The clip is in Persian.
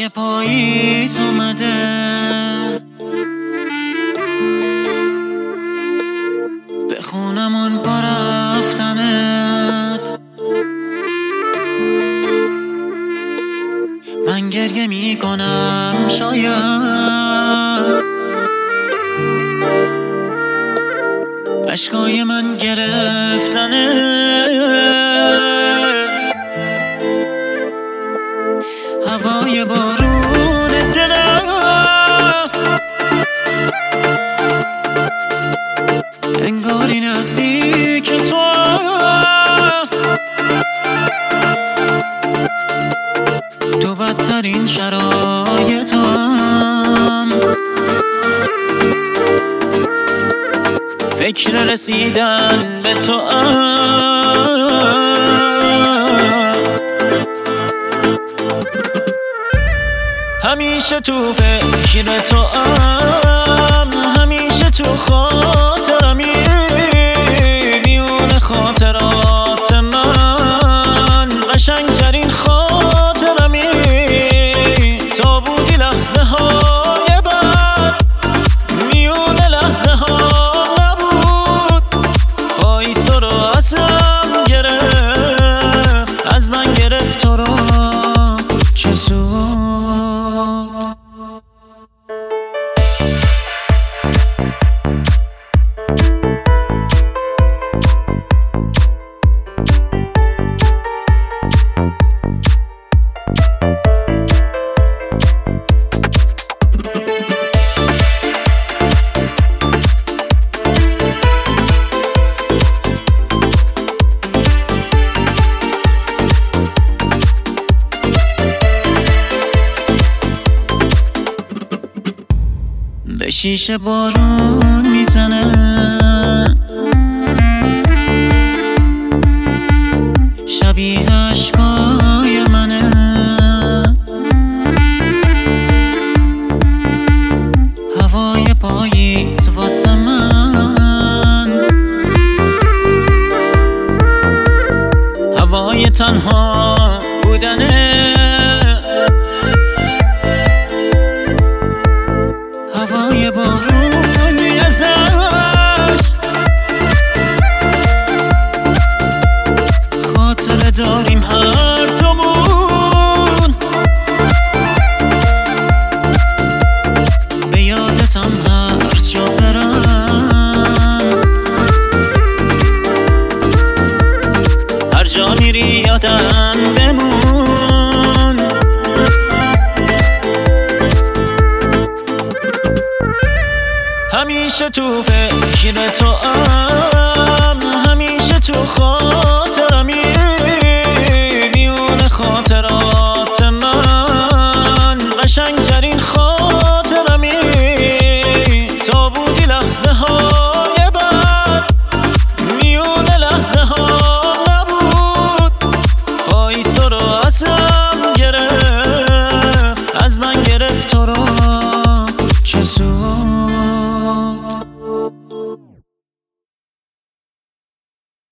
هوای پاییز اومده، به خونمون پا رفتنت. من گریه میکنم شاید اشکای من گرفتنت. هوای بارون دلم انگاری نزدیک تو، تو بدترین شرایطم، فکر رسیدن به تو همیشه تو فکر تو همیشه تو خاطرمی، میون خاطرات من قشنگترین خاطرمی. تا بودی لحظه های بعد میون لحظه ها نبود، پاییز تو رو ازم گرفت، از من گرفت تو رو، چه سود. به شیشه بارون میزنه، شبیه اشکای منه. هوای پاییز واسه من هوای تنها بودنه، هوای بارونی ازش خاطره داریم هر دومون، به یادتم هر جا برم، هر جا میری یادم بمون. همیشه تو فکر تو همیشه تو خاطرمی، میون خاطرات من قشنگترین